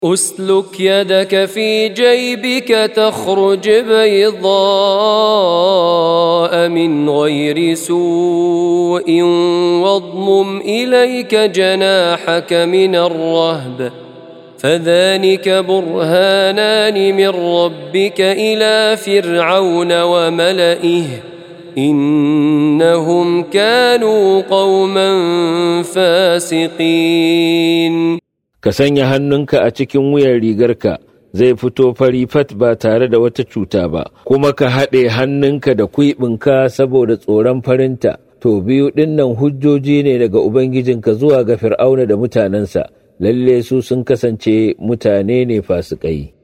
أسلك يدك في جيبك تخرج بيضاء من غير سوء واضمم إليك جناحك من الرهب فذلك برهانان من ربك إلى فرعون وملئه إنهم كانوا قوما فاسقين. Ka sanya hannunka a cikin wuyan rigarka zai fito fari fat ba tare da wata cuta ba, kuma ka haɗe hannunka da kwiɓinka saboda tsoron farinta. To biyu ɗinnan hujjoji ne daga Ubangijinka zuwa ga Fir'auna da mutanensa, lalle su sun kasance mutane ne fasikai.